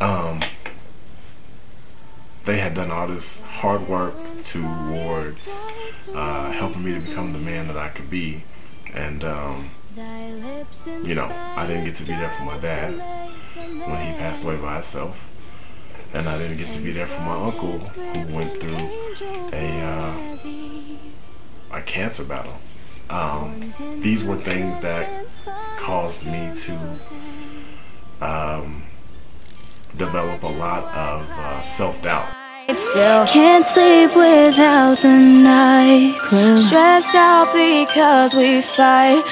Um, they had done all this hard work towards helping me to become the man that I could be. And, I didn't get to be there for my dad when he passed away by himself. And I didn't get to be there for my uncle who went through a cancer battle. These were things that caused me to um, develop a lot of self-doubt. Still can't sleep without the night clue. Stressed out because we fight.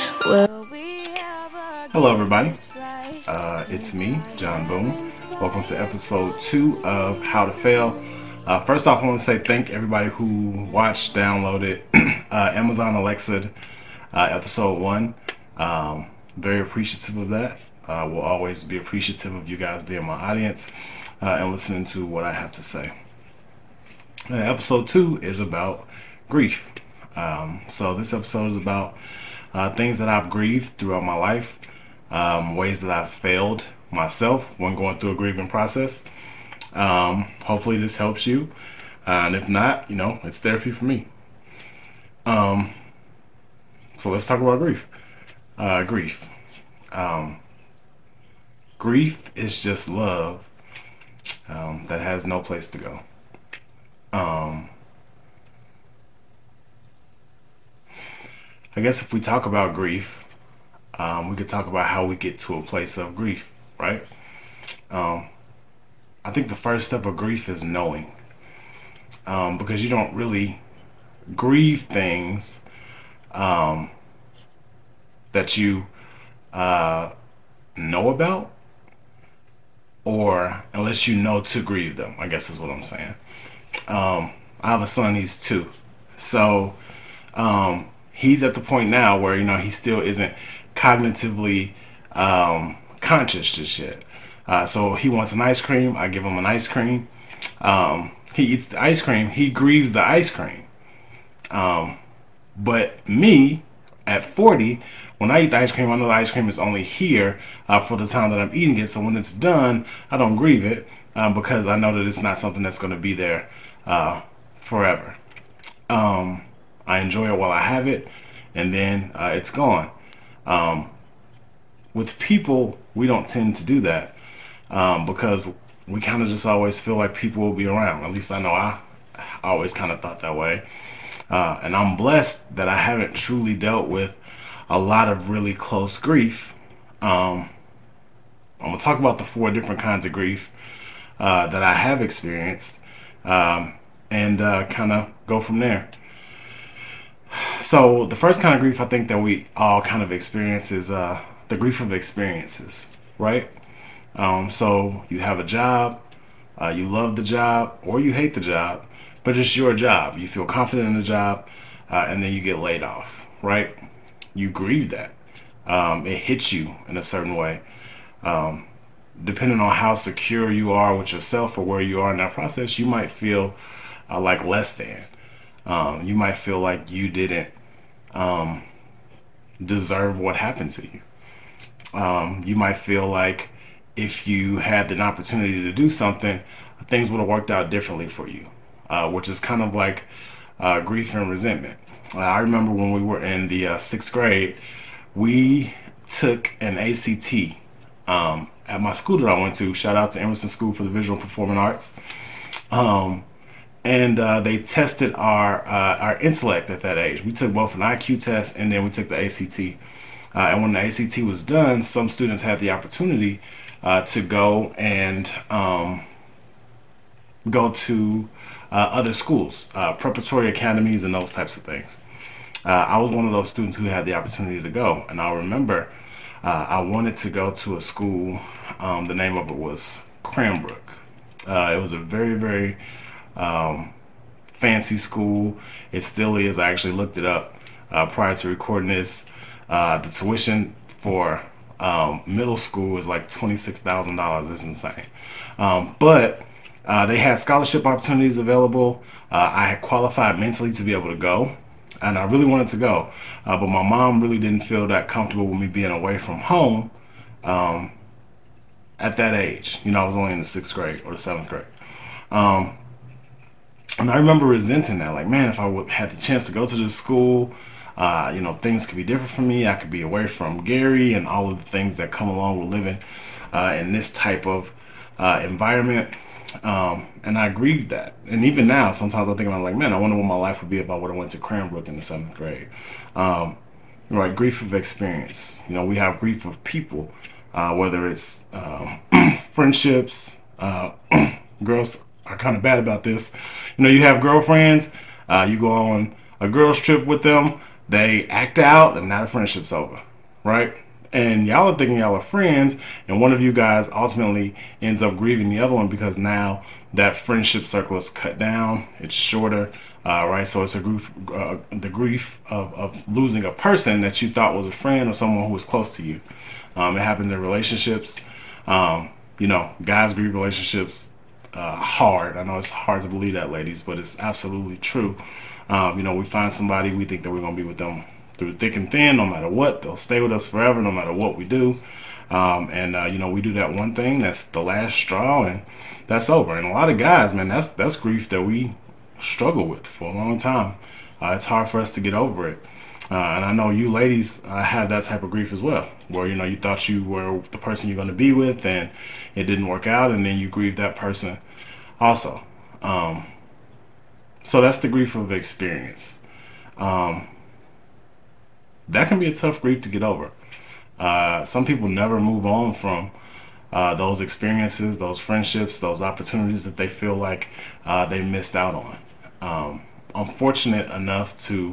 Hello everybody, it's me, John Boone. Welcome to episode 2 of How to Fail. First off, I want to say thank everybody who watched, downloaded Amazon Alexa episode 1. Very appreciative of that. Will always be appreciative of you guys being my audience and listening to what I have to say. Episode 2 is about grief. So this episode is about things that I've grieved throughout my life, ways that I've failed myself when going through a grieving process. Hopefully this helps you, and if not, it's therapy for me. So let's talk about grief. Grief is just love that has no place to go. I guess if we talk about grief, we could talk about how we get to a place of grief, right? I think the first step of grief is knowing, because you don't really grieve things that you know about, or unless you know to grieve them, I guess is what I'm saying. I have a son, he's 2. So he's at the point now where, he still isn't cognitively conscious to shit. So he wants an ice cream, I give him an ice cream. He eats the ice cream, he grieves the ice cream. But me, at 40, when I eat the ice cream, I know the ice cream is only here for the time that I'm eating it. So when it's done, I don't grieve it because I know that it's not something that's going to be there forever. I enjoy it while I have it, and then it's gone. With people, we don't tend to do that because we kind of just always feel like people will be around. At least I know I always kind of thought that way. And I'm blessed that I haven't truly dealt with a lot of really close grief. I'm going to talk about the 4 different kinds of grief that I have experienced and kind of go from there. So the first kind of grief I think that we all kind of experience is the grief of experiences, right? So you have a job, you love the job, or you hate the job, but it's your job. You feel confident in the job, and then you get laid off, right? You grieve that. It hits you in a certain way. Depending on how secure you are with yourself or where you are in that process, you might feel like less than. You might feel like you didn't deserve what happened to you. You might feel like if you had an opportunity to do something, things would have worked out differently for you, which is kind of like grief and resentment. I remember when we were in the 6th grade, we took an ACT at my school that I went to. Shout out to Emerson School for the Visual and Performing Arts. And they tested our intellect at that age. We took both an IQ test and then we took the ACT. And when the ACT was done, some students had the opportunity to go and go to other schools, preparatory academies and those types of things. I was one of those students who had the opportunity to go. And I remember I wanted to go to a school, the name of it was Cranbrook. It was a very, very fancy school. It still is. I actually looked it up prior to recording this. The tuition for middle school is like $26,000. It's insane. But they had scholarship opportunities available. I had qualified mentally to be able to go, and I really wanted to go. But my mom really didn't feel that comfortable with me being away from home at that age. I was only in the 6th grade or the 7th grade. Um, and I remember resenting that. Like, man, if I would had the chance to go to this school, things could be different for me. I could be away from Gary and all of the things that come along with living in this type of environment. And I agreed with that. And even now, sometimes I think about like, man, I wonder what my life would be if I would have went to Cranbrook in the 7th grade. Um, right, grief of experience. We have grief of people, whether it's friendships. Girls are kind of bad about this. You have girlfriends. You go on a girls trip with them. They act out, and now the friendship's over, right? And y'all are thinking y'all are friends, and one of you guys ultimately ends up grieving the other one because now that friendship circle is cut down. It's shorter, right? So it's the grief of losing a person that you thought was a friend or someone who was close to you. It happens in relationships. Guys grieve relationships hard. I know it's hard to believe that, ladies, but it's absolutely true. We find somebody, we think that we're going to be with them through thick and thin, no matter what. They'll stay with us forever, no matter what we do. We do that one thing, that's the last straw, and that's over. And a lot of guys, man, that's grief that we struggle with for a long time. It's hard for us to get over it. And I know you ladies have that type of grief as well, where you thought you were the person you're going to be with, and it didn't work out, and then you grieve that person also. So that's the grief of experience. That can be a tough grief to get over. Some people never move on from those experiences, those friendships, those opportunities that they feel like they missed out on. I'm fortunate enough to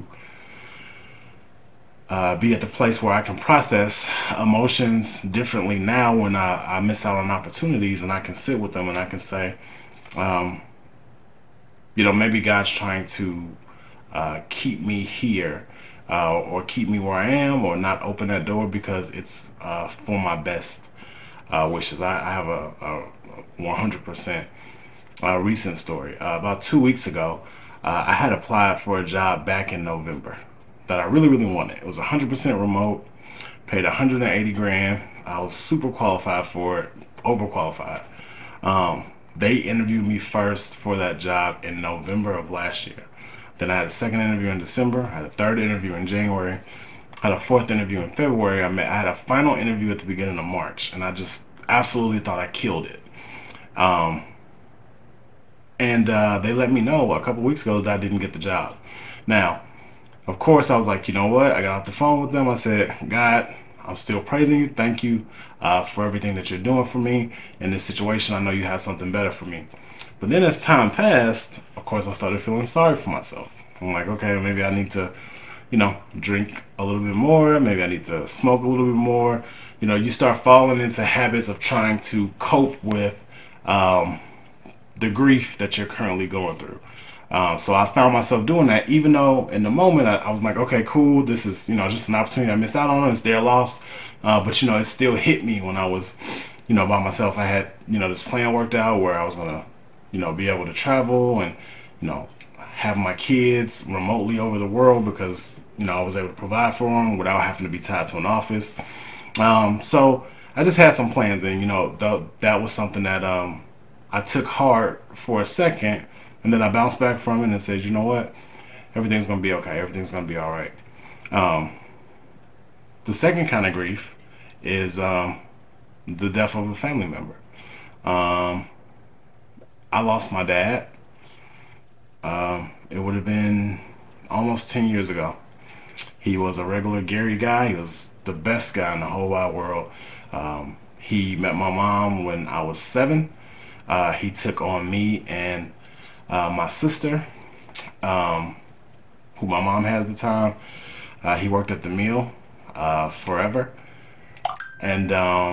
be at the place where I can process emotions differently now when I miss out on opportunities, and I can sit with them and I can say, maybe God's trying to keep me here, or keep me where I am, or not open that door because it's for my best wishes. I have a 100% recent story. About 2 weeks ago, I had applied for a job back in November that I really, really wanted. It was 100% remote, paid 180 grand. I was super qualified for it, overqualified. They interviewed me first for that job in November of last year. Then I had a second interview in December, I had a third interview in January, I had a fourth interview in February. I had a final interview at the beginning of March, and I just absolutely thought I killed it. They let me know a couple weeks ago that I didn't get the job. Now, of course, I was like, you know what? I got off the phone with them. I said, God, I'm still praising you. Thank you for everything that you're doing for me in this situation. I know you have something better for me. But then as time passed, of course, I started feeling sorry for myself. I'm like, okay, maybe I need to, drink a little bit more. Maybe I need to smoke a little bit more. You start falling into habits of trying to cope with the grief that you're currently going through. So I found myself doing that, even though in the moment I was like, okay, cool, this is, just an opportunity I missed out on. It's their loss. But, it still hit me when I was, by myself. I had, this plan worked out where I was going to, be able to travel and, have my kids remotely over the world because, I was able to provide for them without having to be tied to an office. So I just had some plans, and, that was something that I took hard for a second. And then I bounced back from it and said, you know what? Everything's going to be okay. Everything's going to be all right. The second kind of grief is the death of a family member. I lost my dad. It would have been almost 10 years ago. He was a regular Gary guy. He was the best guy in the whole wide world. He met my mom when I was 7. He took on me and my sister, who my mom had at the time. He worked at the mill forever. And,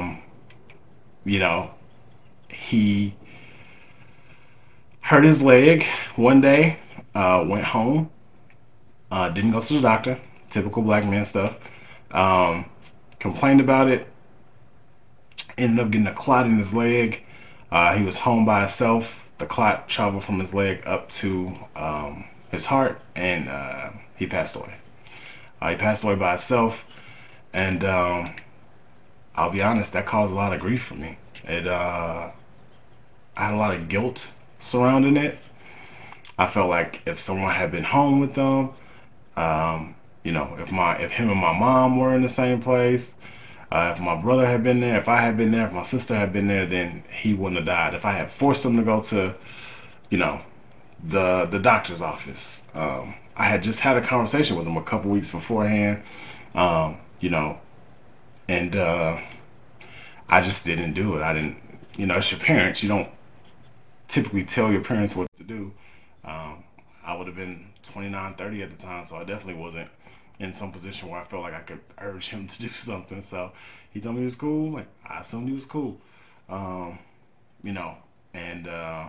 he hurt his leg one day, went home, didn't go to the doctor, typical black man stuff, complained about it, ended up getting a clot in his leg. He was home by himself. The clot traveled from his leg up to his heart, and he passed away. He passed away by himself, and I'll be honest, that caused a lot of grief for me. It I had a lot of guilt surrounding it. I felt like if someone had been home with them, um, if him and my mom were in the same place, if my brother had been there, if I had been there, if my sister had been there, then he wouldn't have died. If I had forced him to go to, you know, the doctor's office, I had just had a conversation with him a couple weeks beforehand, um, you know, and I just didn't do it. I didn't, it's your parents. You don't typically tell your parents what to do. Um, I would have been 29, 30 at the time, so I definitely wasn't in some position where I felt like I could urge him to do something. So he told me he was cool. Like, I assumed he was cool. Um, you know, and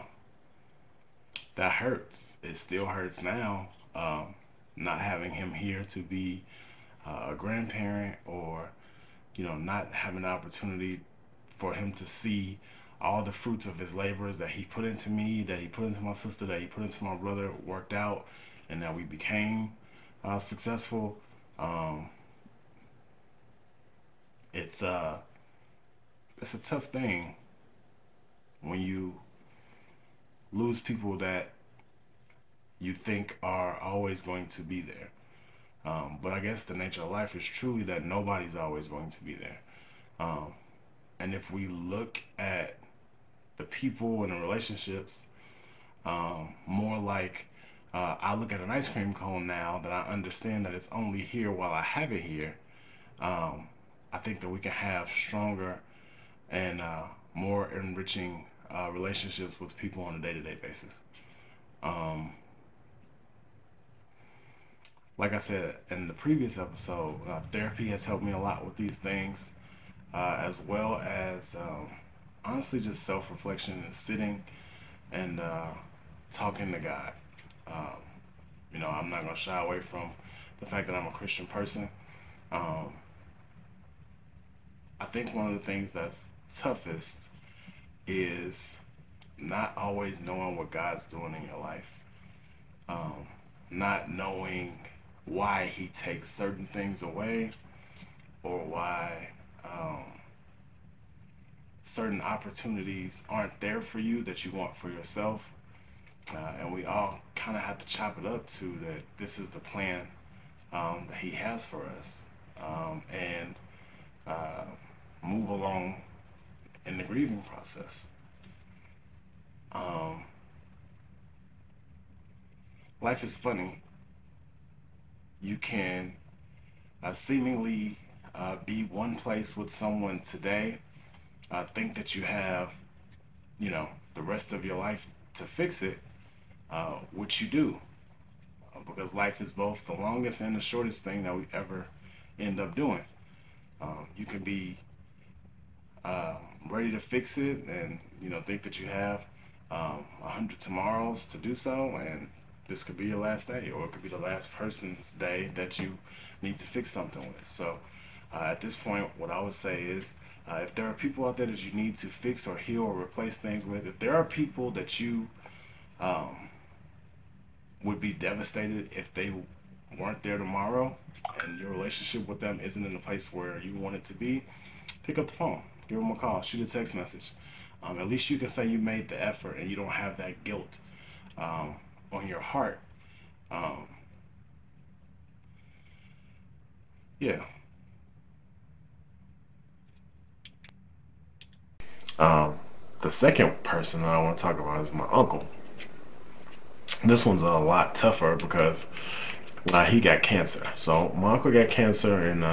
that hurts. It still hurts now. Not having him here to be a grandparent, or not having the opportunity for him to see all the fruits of his labors that he put into me, that he put into my sister, that he put into my brother, worked out, and that we became successful. Um, it's it's a tough thing when you lose people that you think are always going to be there. But I guess the nature of life is truly that nobody's always going to be there. Um, and if we look at the people and the relationships more like I look at an ice cream cone now that I understand that it's only here while I have it here, um, I think that we can have stronger and more enriching relationships with people on a day-to-day basis. Um, like I said in the previous episode, therapy has helped me a lot with these things, as well as honestly just self-reflection and sitting and talking to God. Um, I'm not gonna shy away from the fact that I'm a Christian person. Um, I think one of the things that's toughest is not always knowing what God's doing in your life. Um, Not knowing why He takes certain things away, or why certain opportunities aren't there for you that you want for yourself. And we all kind of have to chop it up to that this is the plan that He has for us, and uh, move along in the grieving process. Um, Life is funny. You can seemingly be one place with someone today, think that you have, the rest of your life to fix it, which you do, because life is both the longest and the shortest thing that we ever end up doing. You can be uh, ready to fix it, and think that you have 100 tomorrows to do so, and this could be your last day, or it could be the last person's day that you need to fix something with. So at this point, what I would say is, if there are people out there that you need to fix or heal or replace things with, if there are people that you um, would be devastated if they weren't there tomorrow, and your relationship with them isn't in a place where you want it to be, pick up the phone, give them a call, shoot a text message. At least you can say you made the effort and you don't have that guilt um, on your heart. Um, yeah. Um, the second person that I want to talk about is my uncle. This one's a lot tougher because he got cancer. So my uncle got cancer in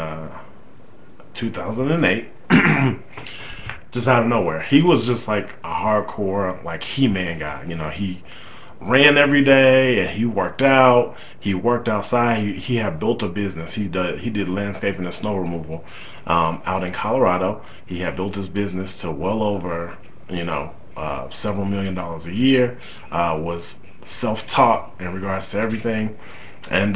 2008. Just out of nowhere. He was just like a hardcore, like He-Man guy. He ran every day and he worked out. He worked outside. He had built a business. He did landscaping and snow removal out in Colorado. He had built his business to well over several $1 million a year. Was self-taught in regards to everything, and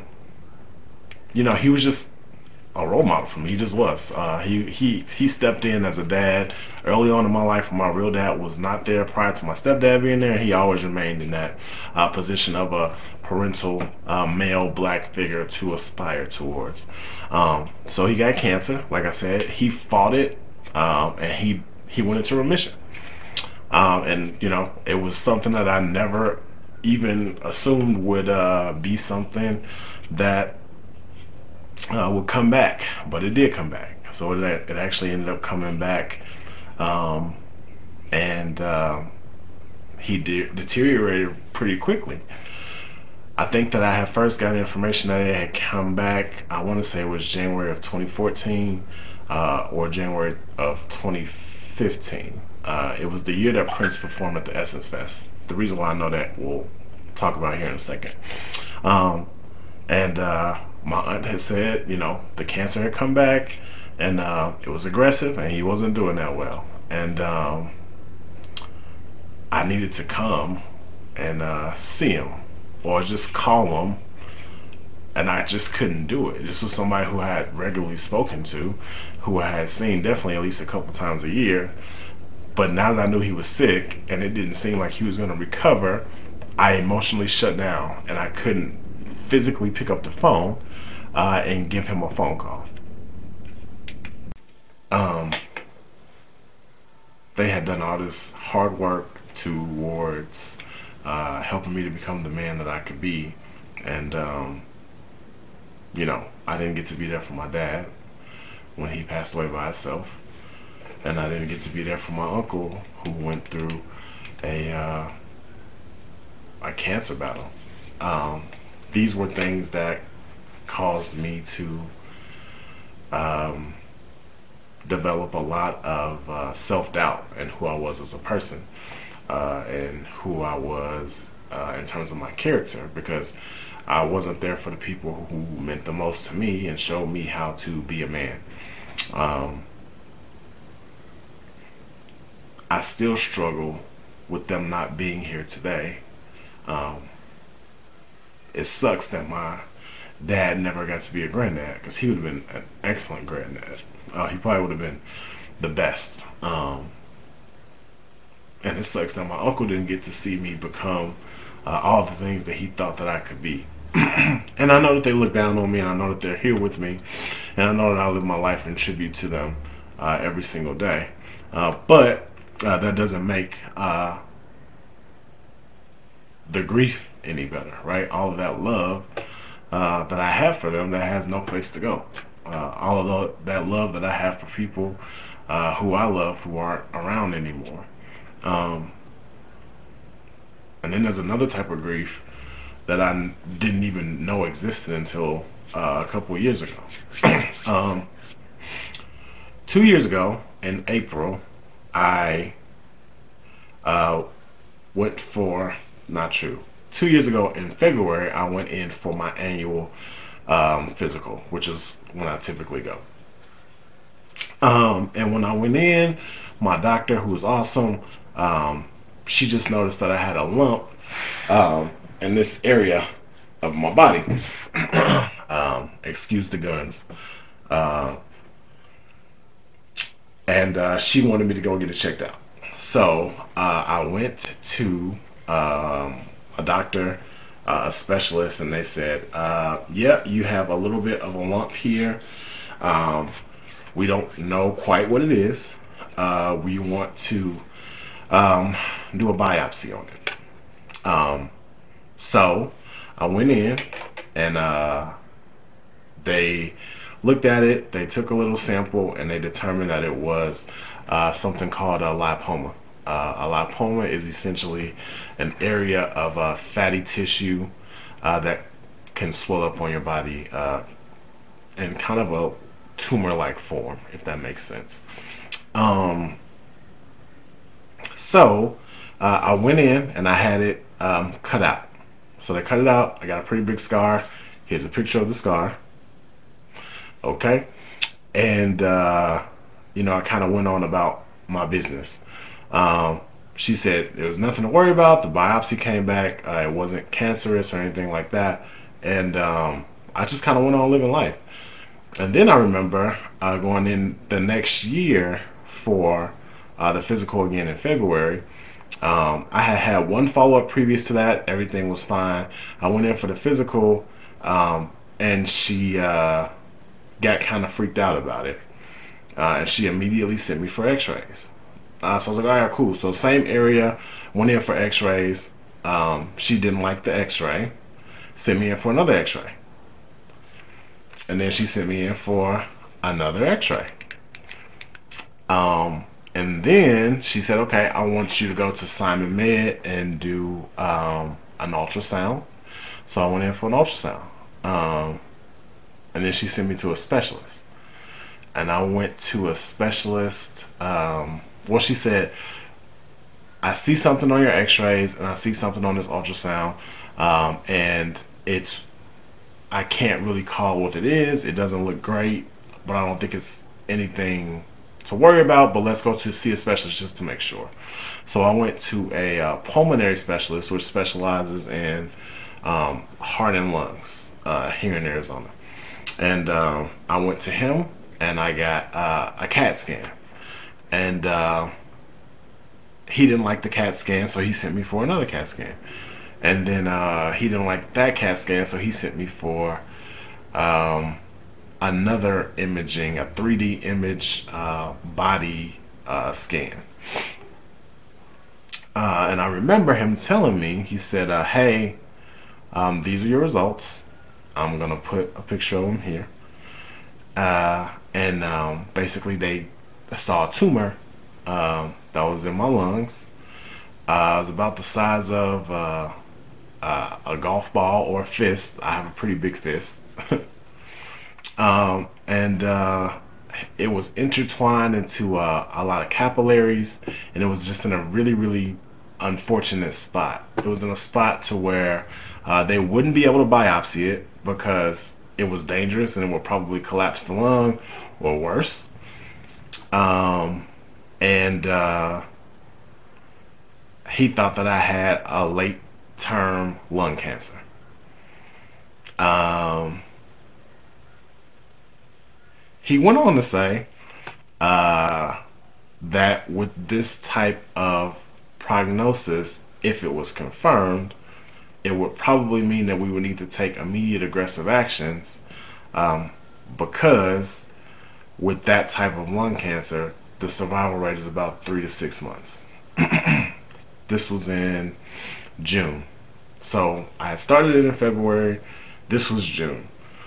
he was just a role model for me. He just was. He stepped in as a dad early on in my life when my real dad was not there. Prior to my stepdad being there, he always remained in that position of a parental male black figure to aspire towards. So he got cancer. Like I said, he fought it, and he went into remission. And it was something that I never even assumed would be something that would come back, but it did come back. So it actually ended up coming back, and he deteriorated pretty quickly. I think that I had first got information that it had come back, I want to say it was January of 2014 or January of 2015. It was the year that Prince performed at the Essence Fest. The reason why I know that we'll talk about here in a second. And my aunt had said, the cancer had come back, and it was aggressive, and he wasn't doing that well. And I needed to come and see him, or just call him, and I just couldn't do it. This was somebody who I had regularly spoken to, who I had seen definitely at least a couple times a year. But now that I knew he was sick, and it didn't seem like he was going to recover, I emotionally shut down, and I couldn't physically pick up the phone and give him a phone call. They had done all this hard work towards helping me to become the man that I could be, and I didn't get to be there for my dad when he passed away by himself, and I didn't get to be there for my uncle who went through a cancer battle. These were things that caused me to develop a lot of self-doubt in who I was as a person, and who I was in terms of my character, because I wasn't there for the people who meant the most to me and showed me how to be a man. I still struggle with them not being here today. It sucks that my dad never got to be a granddad, because he would have been an excellent granddad. He probably would have been the best. And it sucks that my uncle didn't get to see me become all the things that he thought that I could be. And I know that they look down on me, and I know that they're here with me, and I know that I live my life in tribute to them every single day. But that doesn't make the grief any better, right? All of that love that I have for them, that has no place to go. All of that love that I have for people who I love, who aren't around anymore. And then there's another type of grief that I didn't even know existed until a couple of years ago. 2 years ago, in April, I went for, not true, 2 years ago in February, I went in for my annual physical, which is when I typically go. And when I went in, my doctor, who was awesome, she just noticed that I had a lump in this area of my body. Excuse the guns. And she wanted me to go get it checked out. So I went to a doctor, a specialist, and they said, yeah, you have a little bit of a lump here. We don't know quite what it is. We want to do a biopsy on it. So I went in, and they looked at it, they took a little sample, and they determined that it was something called a lipoma. A lipoma is essentially an area of fatty tissue that can swell up on your body in kind of a tumor-like form, if that makes sense. So I went in and I had it cut out. So they cut it out. I got a pretty big scar. Here's a picture of the scar. Okay. And, I kind of went on about my business. She said there was nothing to worry about. The biopsy came back. It wasn't cancerous or anything like that. And I just kind of went on living life. And then I remember going in the next year for the physical again in February. I had one follow-up previous to that. Everything was fine. I went in for the physical, and she got kind of freaked out about it. And she immediately sent me for x-rays. So I was like, all right, cool. So same area, went in for x-rays. She didn't like the x-ray, sent me in for another x-ray. And then she sent me in for another x-ray. And then she said, okay, I want you to go to Simon Med and do an ultrasound. So I went in for an ultrasound. And then she sent me to a specialist. And I went to a specialist. Well, she said, I see something on your x-rays and I see something on this ultrasound. And I can't really call what it is. It doesn't look great, but I don't think it's anything to worry about, but let's go to see a specialist just to make sure. So I went to a pulmonary specialist, which specializes in heart and lungs here in Arizona. And I went to him and I got a CAT scan. And he didn't like the CAT scan, so he sent me for another CAT scan. And then he didn't like that CAT scan, so he sent me for another imaging, a 3D image body scan. And I remember him telling me, he said, hey, these are your results. I'm going to put a picture of them here. And basically they saw a tumor that was in my lungs. It was about the size of a golf ball or a fist. I have a pretty big fist. And it was intertwined into a lot of capillaries, and it was just in a really, really unfortunate spot. It was in a spot to where they wouldn't be able to biopsy it because it was dangerous and it would probably collapse the lung or worse. And he thought that I had a late-term lung cancer. He went on to say that with this type of prognosis, if it was confirmed, it would probably mean that we would need to take immediate aggressive actions because with that type of lung cancer, the survival rate is about 3 to 6 months. This was in June. So I had started it in February. This was June.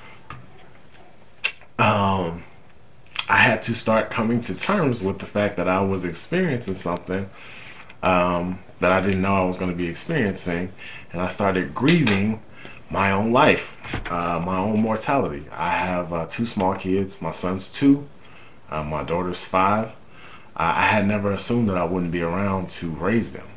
I had to start coming to terms with the fact that I was experiencing something that I didn't know I was going to be experiencing, and I started grieving my own life, my own mortality. I have 2 small kids. My son's 2, my daughter's 5. I had never assumed that I wouldn't be around to raise them,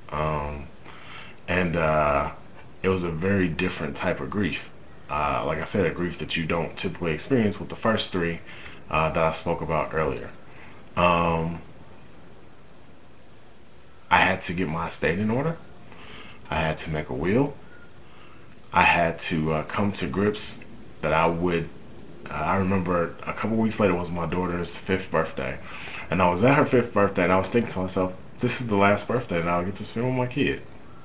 and it was a very different type of grief. Like I said, a grief that you don't typically experience with the first 3 that I spoke about earlier. I had to get my estate in order. I had to make a will. I had to come to grips that I would. I remember a couple weeks later was my daughter's 5th birthday, and I was at her 5th birthday, and I was thinking to myself, this is the last birthday that I'll get to spend with my kid.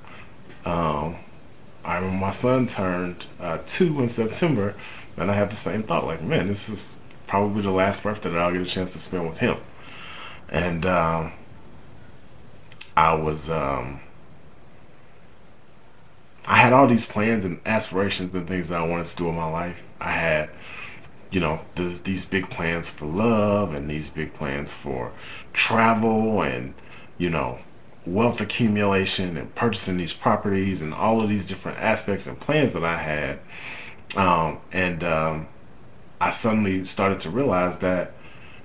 I remember my son turned 2 in September, and I had the same thought, like, man, this is probably the last birthday that I'll get a chance to spend with him. And I had all these plans and aspirations and things that I wanted to do in my life. I had, these big plans for love and these big plans for travel and, wealth accumulation and purchasing these properties and all of these different aspects and plans that I had. I suddenly started to realize that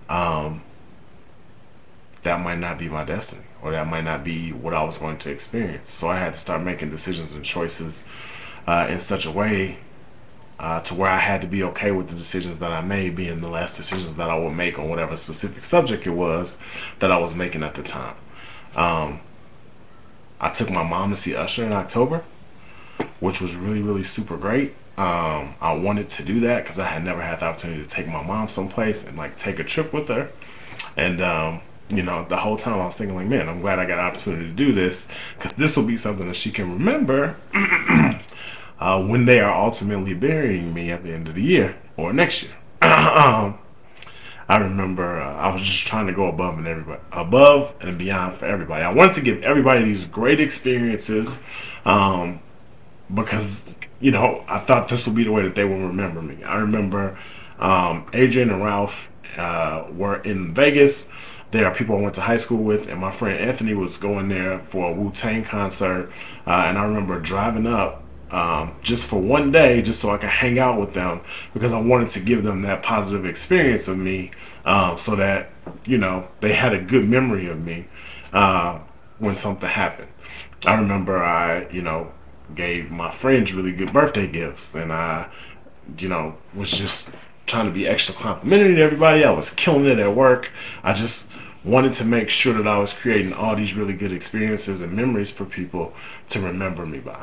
that might not be my destiny, or that might not be what I was going to experience. So I had to start making decisions and choices in such a way to where I had to be okay with the decisions that I made being the last decisions that I would make on whatever specific subject it was that I was making at the time. I took my mom to see Usher in October, which was really, really super great. I wanted to do that because I had never had the opportunity to take my mom someplace and take a trip with her. And the whole time I was thinking, like, man, I'm glad I got an opportunity to do this, because this will be something that she can remember when they are ultimately burying me at the end of the year or next year. I remember I was just trying to go above and beyond for everybody. I wanted to give everybody these great experiences, um, because I thought this would be the way that they would remember me. I remember Adrian and Ralph were in Vegas. There are people I went to high school with, and my friend Anthony was going there for a Wu-Tang concert. And I remember driving up just for one day, just so I could hang out with them, because I wanted to give them that positive experience of me, so that they had a good memory of me when something happened. I remember I gave my friends really good birthday gifts, and I was just trying to be extra complimentary to everybody. I was killing it at work. I just wanted to make sure that I was creating all these really good experiences and memories for people to remember me by.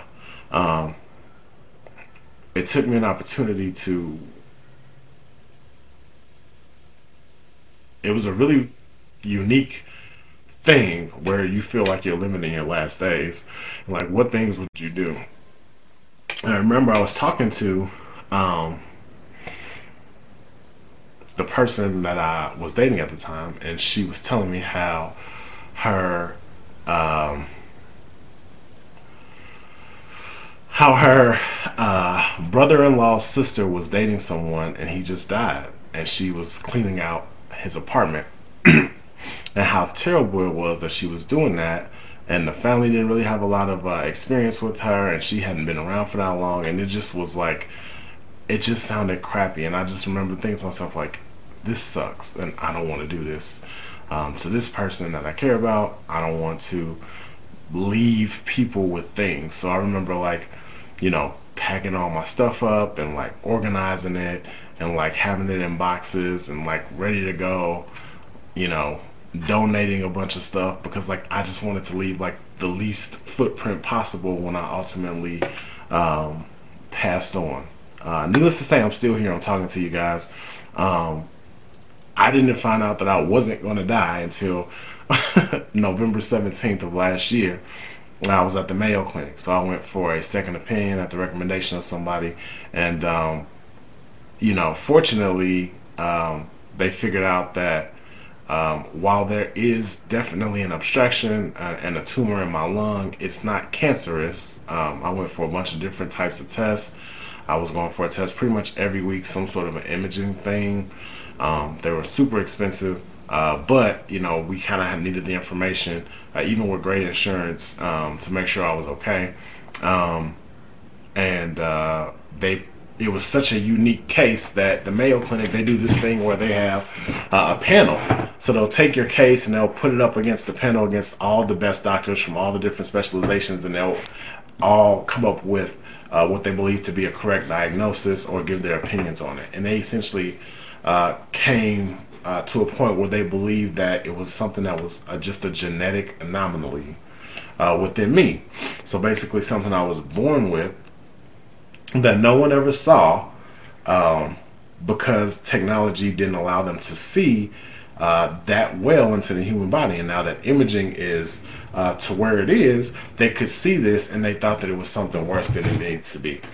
It took me an opportunity to. It was a really unique thing where you feel like you're living in your last days. Like, what things would you do? And I remember I was talking to the person that I was dating at the time, and she was telling me her um, how her brother-in-law's sister was dating someone, and he just died, and she was cleaning out his apartment, and how terrible it was that she was doing that, and the family didn't really have a lot of experience with her, and she hadn't been around for that long, and it just was like, it just sounded crappy. And I just remember thinking to myself, like, this sucks, and I don't want to do this to this person that I care about. I don't want to leave people with things. So I remember, like, packing all my stuff up and like organizing it and like having it in boxes and like ready to go, you know, donating a bunch of stuff, because like I just wanted to leave like the least footprint possible when I ultimately passed on. Needless to say, I'm still here. I'm talking to you guys. I didn't find out that I wasn't going to die until November 17th of last year, when I was at the Mayo Clinic. So I went for a second opinion at the recommendation of somebody, and fortunately, they figured out that while there is definitely an obstruction and a tumor in my lung, it's not cancerous. I went for a bunch of different types of tests. I was going for a test pretty much every week, some sort of an imaging thing. They were super expensive, but we kind of needed the information, even with great insurance, to make sure I was okay. It was such a unique case that the Mayo Clinic, they do this thing where they have a panel. So they'll take your case and they'll put it up against the panel, against all the best doctors from all the different specializations, and they'll all come up with what they believe to be a correct diagnosis or give their opinions on it. And they essentially came to a point where they believed that it was something that was just a genetic anomaly within me. So basically something I was born with that no one ever saw, because technology didn't allow them to see that well into the human body. And now that imaging is to where it is, they could see this and they thought that it was something worse than it needed to be.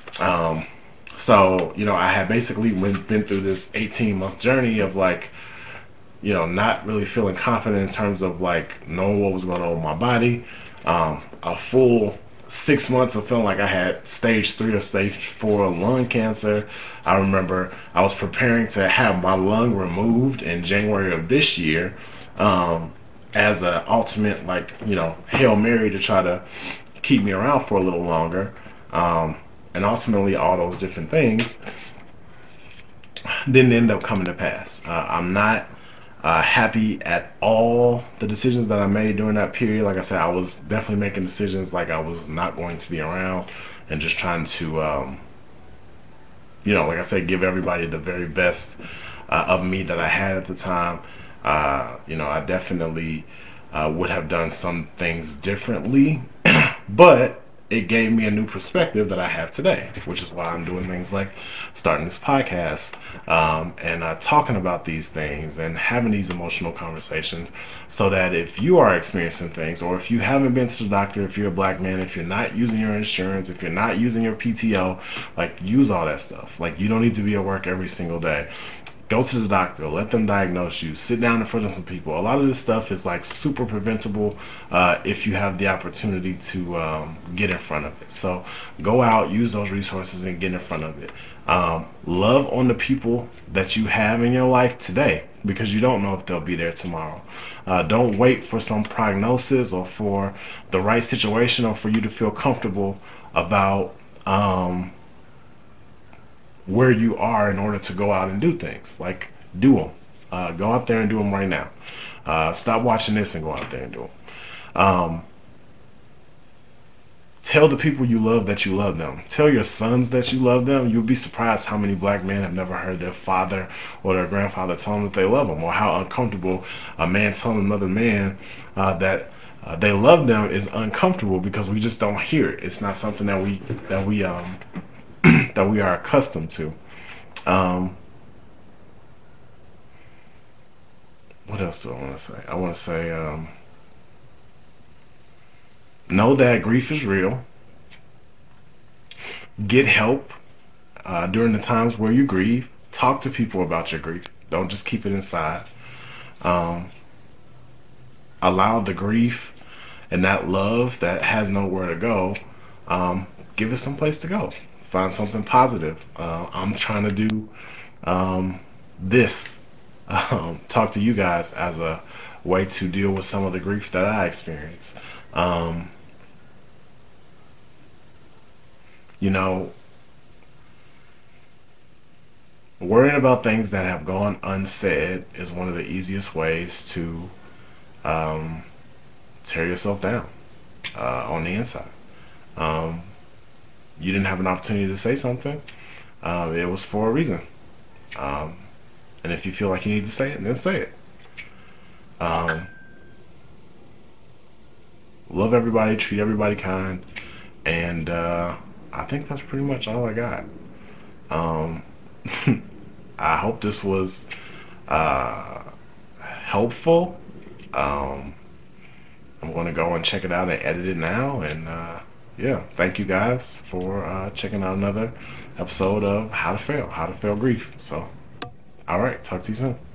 So I had basically been through this 18-month journey of like, not really feeling confident in terms of like knowing what was going on with my body. A full 6 months of feeling like I had stage 3 or stage 4 lung cancer. I remember I was preparing to have my lung removed in January of this year, as an ultimate, like, Hail Mary to try to keep me around for a little longer. And ultimately all those different things didn't end up coming to pass. I'm not happy at all the decisions that I made during that period. Like I said, I was definitely making decisions like I was not going to be around, and just trying to, like I said, give everybody the very best of me that I had at the time. I definitely would have done some things differently, but it gave me a new perspective that I have today, which is why I'm doing things like starting this podcast, and talking about these things and having these emotional conversations, so that if you are experiencing things, or if you haven't been to the doctor, if you're a black man, if you're not using your insurance, if you're not using your PTO, like, use all that stuff. Like, you don't need to be at work every single day. Go to the doctor. Let them diagnose you. Sit down in front of some people. A lot of this stuff is like super preventable if you have the opportunity to get in front of it. So go out, use those resources, and get in front of it. Love on the people that you have in your life today, because you don't know if they'll be there tomorrow. Don't wait for some prognosis or for the right situation or for you to feel comfortable about where you are in order to go out and do things. Like, do them. Go out there and do them right now. Stop watching this and go out there and do them. Tell the people you love that you love them. Tell your sons that you love them. You'll be surprised how many black men have never heard their father or their grandfather tell them that they love them, or how uncomfortable a man telling another man that they love them is uncomfortable, because we just don't hear it. It's not something that we that we are accustomed to. What else do I want to say? I want to say, know that grief is real. Get help during the times where you grieve. Talk to people about your grief. Don't just keep it inside. Allow the grief and that love that has nowhere to go, give it some place to go. Find something positive. I'm trying to do this, talk to you guys as a way to deal with some of the grief that I experience. You know, worrying about things that have gone unsaid is one of the easiest ways to tear yourself down on the inside. You didn't have an opportunity to say something. It was for a reason. And if you feel like you need to say it, then say it. Love everybody, treat everybody kind, and I think that's pretty much all I got. I hope this was helpful. I'm going to go and check it out and edit it now, and yeah, thank you guys for checking out another episode of How to Fail Grief. So, all right, talk to you soon.